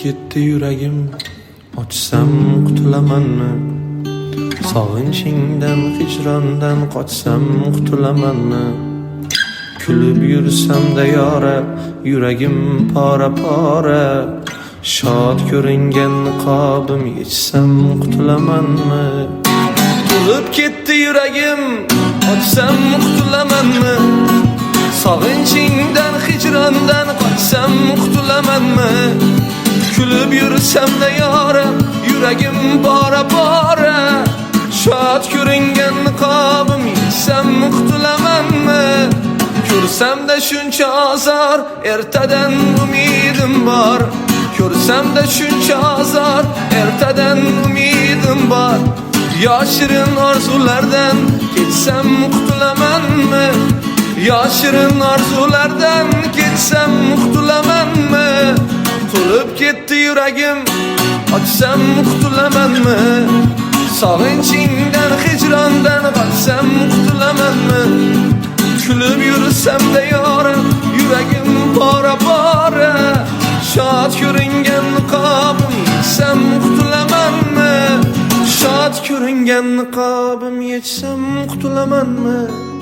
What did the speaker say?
ketdi yuragim, ochsam qutulamanmi? Sog'inchingdan, hijrondan qochsam qutulamanmi? Kulib yursam-da yora, yuragim pora-pora. Shod ko'ringan niqobim yechsam qutulamanmi? To'lib ketdi yuragim, ochsam qutulamanmi? Sog'inchingdan, hijrondan qochsam qutulamanmi? Kulib yursam-da yora, yuragim pora-pora. Shod ko'ringan niqobim yechsam qutulamanmi? Ko'rsam-da shuncha azor, ertadan umidim bor. Ko'rsam-da shuncha azor, ertadan umidim bor. Yoshirin orzulardan ketsam qutulamanmi? Yoshirin orzulardan ketsam qutulamanmi? To'lib ketdi yuragim, ochsam qutulamanmi? Sog'inchingdan, hijrondan qochsam qutulamanmi? Kulib yursam-da yora, yuragim pora-pora. Shod ko'ringan niqobim yechsam qutulamanmi? Shod ko'ringan niqobim yechsam qutulamanmi?